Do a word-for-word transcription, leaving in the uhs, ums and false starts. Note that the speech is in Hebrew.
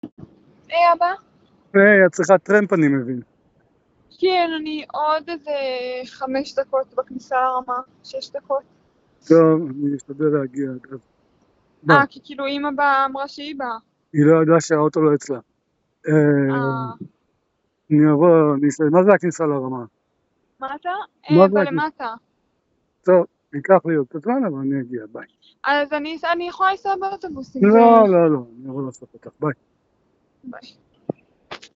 היי אבא? היי, את צריכה טרמפ אני מבין. כן, אני עוד איזה חמש דקות בכניסה לרמה, שש דקות. טוב, אני אשתדל להגיע. אז ביי. אה, כי כאילו אמא באה, אמרה שהיא באה. היא לא ידעה שהאוטו לא אצלה. אה, אה, אני אבוא, אני אסתכל, מה זה הכניסה לרמה? מה אתה? מה אה, זה הכניסה? בלמטה. טוב, ייקח לי עוד קצת זמן, אבל אני אגיע, ביי. אז אני אני יכולה לנסוע באוטובוס אם זה... לא, לא, לא, אני אבוא לעשות אותך, ביי. ביי.